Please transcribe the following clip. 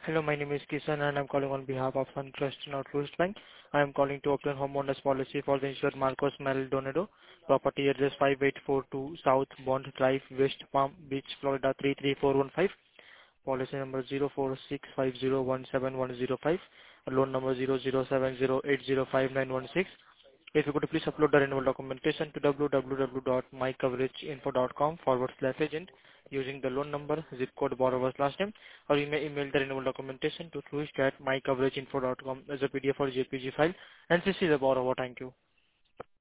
Hello, my name is Kisan and I'm calling on behalf of SunTrust Northwest Bank. I am calling to obtain homeowners policy for the insured Marcos Maldonado, property address 5842 South Bond Drive, West Palm Beach, Florida 33415. Policy number 04650171105. Loan number 0070805916. If you could please upload the renewal documentation to www.mycoverageinfo.com/agent using the loan number, zip code, borrower's last name, or you may email the renewal documentation to truist@mycoverageinfo.com as a PDF or JPG file and CC the borrower. Thank you.